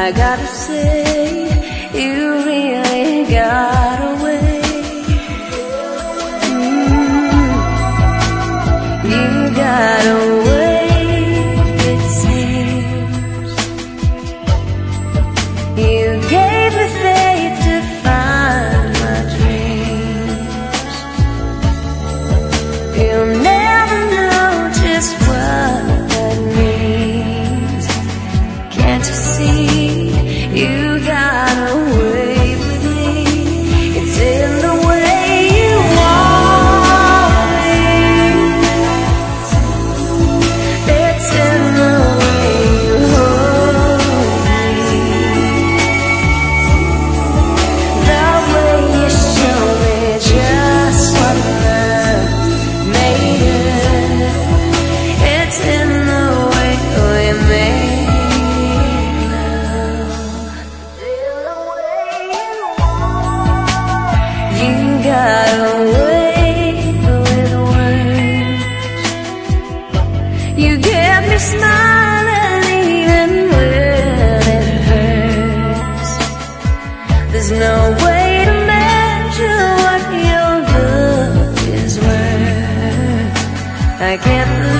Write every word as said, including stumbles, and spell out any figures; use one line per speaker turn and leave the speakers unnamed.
I gotta say, you really got away. Mm, you got away, it seems. You gave me faith to find my dreams. You'll never know just what that means. Can't you see? You got away with me. It's in the way you want me. It's in the way you hold me. The way you show me just what love made of. It's in the way we made. You got away with words. You get me smiling even when it hurts. There's no way to measure what your love is worth. I can't